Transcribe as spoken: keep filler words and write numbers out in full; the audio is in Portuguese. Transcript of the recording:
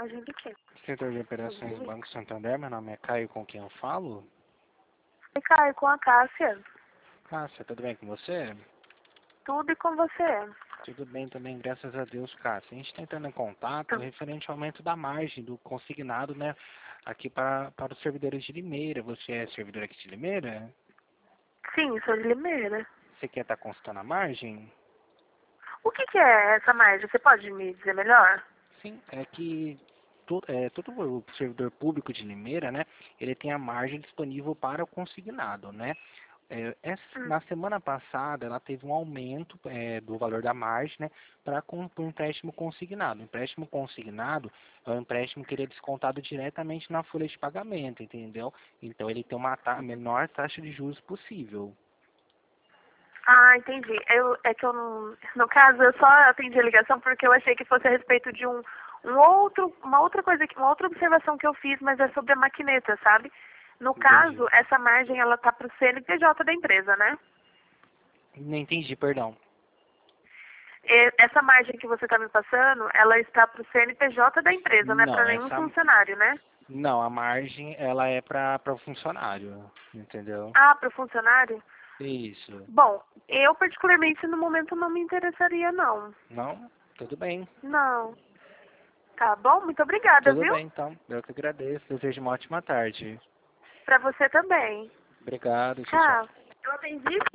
Margem do quê? Setor de Operações Banco Santander, meu nome é Caio, com quem eu falo? E Caio, com a Cássia. Cássia, tudo bem com você? Tudo e com você. Tudo bem também, graças a Deus, Cássia. A gente está entrando em contato Tá. referente ao aumento da margem do consignado, né, aqui para, para os servidores de Limeira. Você é servidor aqui de Limeira? Sim, sou de Limeira. Você quer estar consultando a margem? O que, que é essa margem? Você pode me dizer melhor? Sim, é que to, é, todo o servidor público de Limeira, né, ele tem a margem disponível para o consignado, né? É, essa, Hum. na semana passada, ela teve um aumento é, do valor da margem, né, para o empréstimo consignado. O empréstimo consignado é um empréstimo que ele é descontado diretamente na folha de pagamento, entendeu? Então, ele tem uma ta menor taxa de juros possível. Ah, entendi. Eu, é que eu não... No caso, eu só atendi a ligação porque eu achei que fosse a respeito de um, um outro, uma outra coisa, que- uma outra observação que eu fiz, mas é sobre a maquineta, sabe? No Entendi. caso, essa margem, ela tá pro C N P J da empresa, né? Não entendi, perdão. E essa margem que você está me passando, ela está pro C N P J da empresa, não é Não, para nenhum essa... funcionário, né? Não, a margem, ela é para o funcionário, entendeu? Ah, para o funcionário? Isso. Bom, eu particularmente no momento não me interessaria, não. Não? Tudo bem. Não. Tá bom? Muito obrigada, Tudo viu? bem, então. Eu que agradeço. Desejo uma ótima tarde. Para você também. Obrigado. Tchau, tchau. Tchau. Eu atendi.